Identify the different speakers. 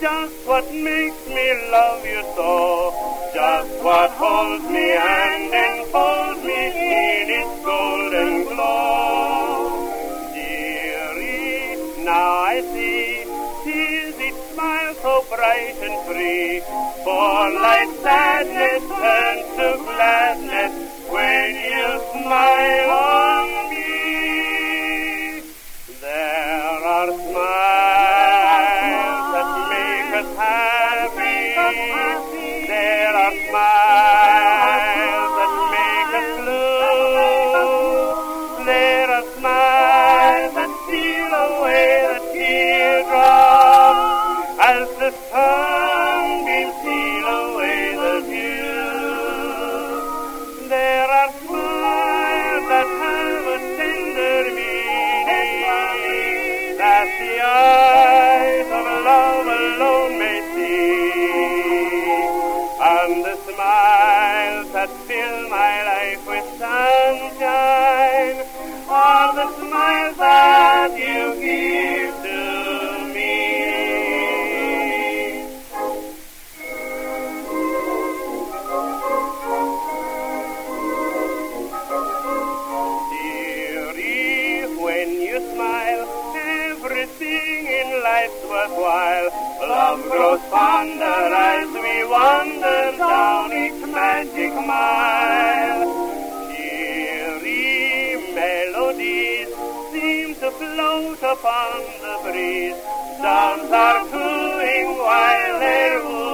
Speaker 1: just what makes me love you so, just what holds me and enfolds me in its golden glow. Dearie, now I see, 'tis each smile so bright and free, for like sadness turns to gladness when you smile on me. There are smiles that make us happy. There are smiles that make us blue. There are smiles that steal away the teardrops as the sunbeams steal away the dew. There are smiles that have a tender meaning that the eyes of love alone may see, and the smiles that fill my life with sunshine are the smiles that you give to me. Dearie, when you smile, everything in life's worthwhile. Love grows fonder as we wander down each magic mile. Cheery melodies seem to float upon the breeze. Doves are cooing while they woo.